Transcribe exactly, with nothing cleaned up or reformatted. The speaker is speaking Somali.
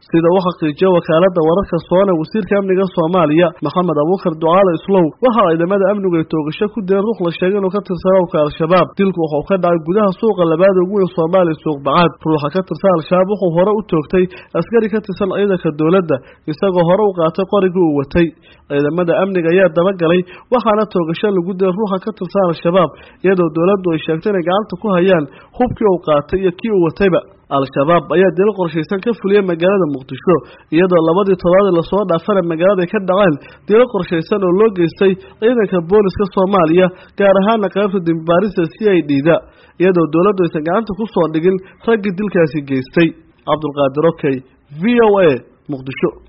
sida waxa qiijiyo wakaalada wararka Soomaaliya wasiirka amniga Soomaaliya Maxamed Abuukar Ducaale Islow waxa ay ciidamada amniga toogasho ku deen ruux la sheegay inuu ka tirsan al-shabaab dilku wuxuu ka dhacay gudaha suuqa labaad ugu weyn Soomaaliya suuq Bacaad ruuxa ka tirsan al-shabaab wuxuu hore u toogtay askari ka tirsan ciidanka dawladda isagoo hore u qaatay qorigii uu watay ciidamada amniga ayaa daba galay waxaana toogasho lagu deen ruuxa ka tirsan al-shabaab iyadoo dawladdu ay sheegtay in gacanta ku hayaan hubkii uu qaatay iyo kii uu watayba al-shabaab ayaa dil qorshaysan ka fuliyay magaalada Muqdisho iyadoo labadii toddobaad la soo dhaafay magaalada ka dhaceen dil qorshaysan oo loo geystay ciidanka booliska Soomaaliya gaar ahaan qaybta Dimbaarista C I D-da iyadoo dawladdu aysan gacanta ku soo dhigin rag dilkaasi geystay Cabdulqaadir Okay V O A Muqdisho.